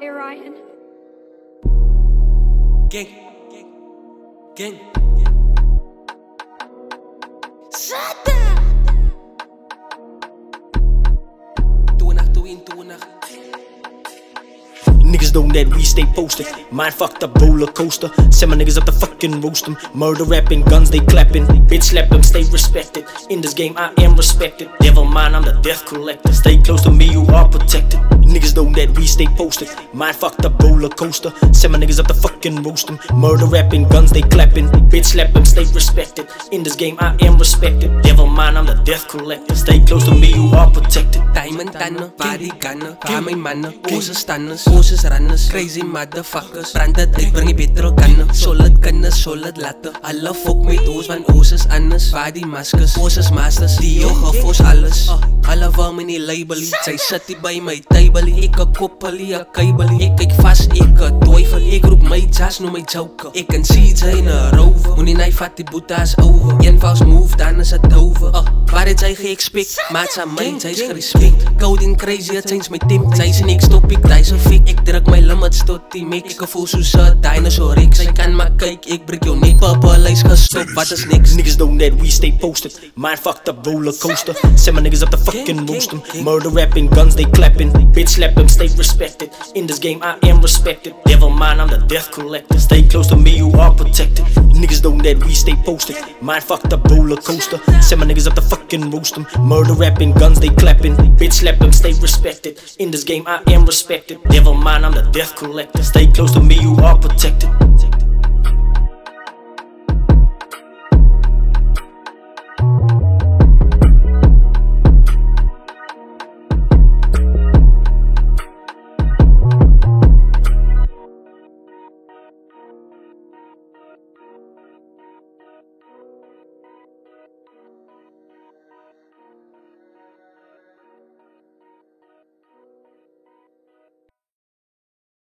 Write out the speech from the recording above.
Hey Ryan. Gang. Gang. Niggas know that we stay posted. Mind fucked up roller coaster. Send my niggas up to fucking roast them. Murder rapping, guns they clapping. Bitch slap them, stay respected. In this game I am respected. Devil mind, I'm the death collector. Stay close to me, you are protected. Niggas know that we stay posted. Mind fucked up roller coaster. Send my niggas up to fucking roast them. Murder rapping, guns they clapping. Bitch slap them, stay respected. In this game I am respected. Devil mind, I'm the death collector. Stay close to me, you are protected. Diamond tanne, waar die kannen. Waar my mannen, onze stanners, onze runners. Crazy motherfuckers, brand het uit, bring die petrol kannen. Solid kinders, solid latte. Alle fok met oos, want oos is anders. Waar die maskers, oos is masters. Die joggen ons alles. Alle wou my nie labelie. Sy sit die by my tabelie. Ek a koppelie, a keibelie. Ek kyk vast, ek a twyfelie. Ek roep my jazz, noem my joker. Ek kan CJ in a rover. Moenie nie vat die boete as over. Een vals move, dan is het over. Waar het sy ge-expect? Maat sa my, sy is gerespect. Cold and crazy, het change my team. Sy is niks stop, ek die so fik. Ek druk my limits tot die mek. Ek voel soos a dinosaur Rex. Sy kan maar kyk, ek breek jou nek. Papa lys gestop, wat is niks? Niggas know that we stay posted. Mind fucked up roller coaster. Send my niggas up to fucking roast them. Murder rapping, guns they clapping. Bitch slap them, stay respected. In this game I am respected. Devil mind, I'm the death collector. Stay close to me, you are protected. Niggas know that we stay posted. Mind fucked up roller coaster. Send my niggas up to fucking roast them. Murder rapping, guns they clapping. Bitch slap them, stay respected. In this game I am respected. Devil mind, I'm the death collector. Stay close to me, you are protected.